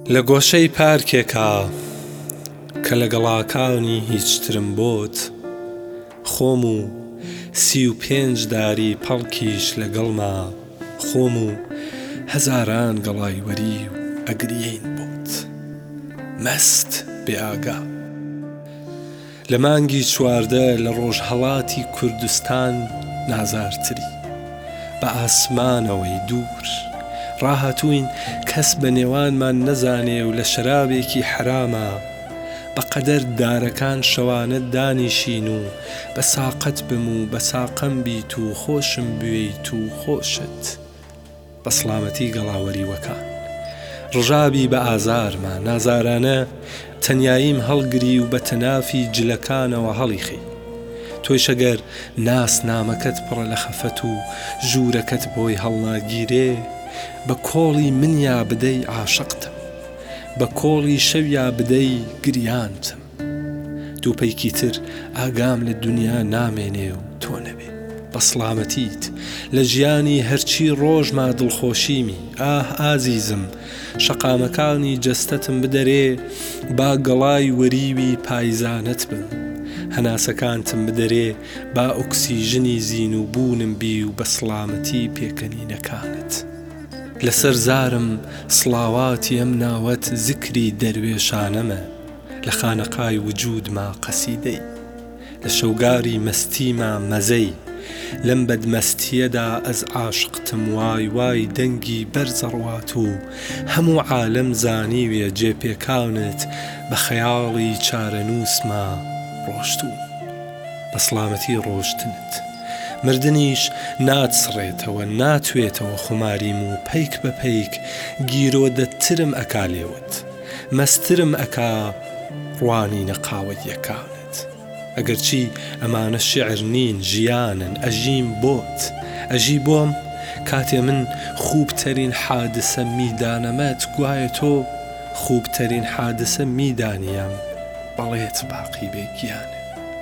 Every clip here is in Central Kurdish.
لە گۆشەی پارکێکا کە لە گەڵاکانی هیچترم بۆت خۆم و 35 داری پەڵکیش لەگەڵما خۆم و هەزاران گەڵای وەری و ئەگرین بۆت مەست بێئاگا لە مانگی چواردە لە ڕۆژهەڵاتی کوردستان نازارتری بە ئاسمانەوەی دوور ڕاهاتووین کەس بە نێوانمان نەزانێ و لە شەرابێکی حرامە بەقەدەر دارەکان شەوانە دانیشین و بە ساقەت بم و بە ساقەم بیت و خۆشم بوێیت و خۆشت بە سڵامەتی گەڵاوەریوەکان ڕژابی بە ئازارمە نازارانە تەنیاییم هەڵگری و بە تەنافی جلەکانەوە هەڵیخی تۆی شەگەر ناس نامەکەت پڕە لە خەفەت و ژوورەکەت بۆی هەڵناگیرێ بە کۆڵی منیا بدەی عاشقتم بە کۆڵی شەویا بدەی گریانتم دووپەیکی تر ئاگام لە دنیا نامێنێ و تۆ نەبێ بە سڵامەتیت لە ژیانی هەرچی ڕۆژما دڵخۆشیمی ئازیزم شەقامەکانی جەستەتم بدەرێ با گەڵای وەریوی پایزانت بم هەناسەکانتم بدەرێ با ئۆکسیژنی زین و بوونم بی و بە سڵامەتی پێکەنینەکانت لەسەر زارم سڵاواتی ئەم ناوەت زیکری دەروێشانەمە لە خانەقای وجودما قەسیدەی لە شەوگاری مەستیما مەزەی لەم بەدمەستیەدا ئەز عاشقتم وای وای دەنگی بەرزەڕوات و هەموو عالەم زانیوێ جێپێکاونت بە خەیاڵی چارەنووسما ڕۆشتوون بە سڵامەتی ڕۆشتنت مردنیش ناتسڕێتەوە ناتوێتەوە خوماریم و پەیک بە پەیک گیرۆدەترم ئەکا لێوت مەسترم ئەکا ڕوانی نەقاوەتیەکانت ئەگەرچی ئەمانە شیعر نین ژیانن ئەژیم بۆت ئەژی بۆم کاتێ من خوبترین حادسە میدانەمەت گوایە تۆ خوبترین حادسە میدانیم بەڵێت باقی بێگیانە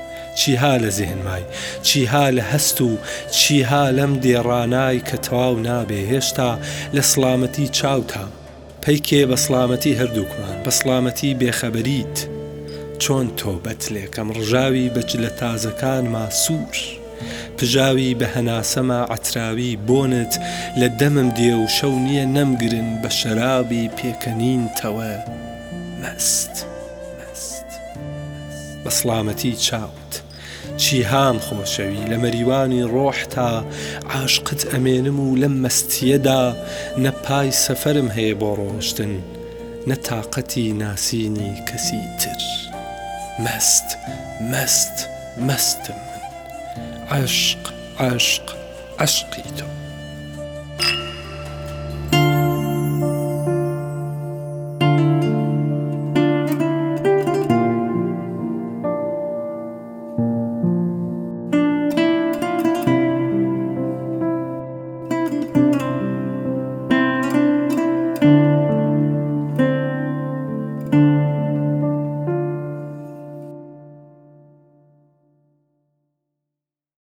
چیها لە زێنمای چیها لە هەست و چیها لەم دێڕانای کە تەواو نابێ هێشتا لە سڵامەتی چاوتام پەیکێ بە سڵامەتی هەردووکمان بە سڵامەتی بێخەبەریت چۆن تۆبەت لێکەم ڕژاوی بە جلە تازەکانما سوور پژاوی بە هەناسەما عەتراوی بۆنت لە دەمم دێ و شەو نییە نەمگرن بە شەرابی پێکەنینتەوە مەست بە سڵامەتی چاوت چیهام خۆشەوی لە مەریوانی ڕۆح تا عاشقت ئەمێنم و لەم مەستیەدا نە پای سەفەرم هەیە بۆ ڕۆشتن نە تاقەتی ناسینی کەسی تر مەستم من عەشق عەشقی تۆ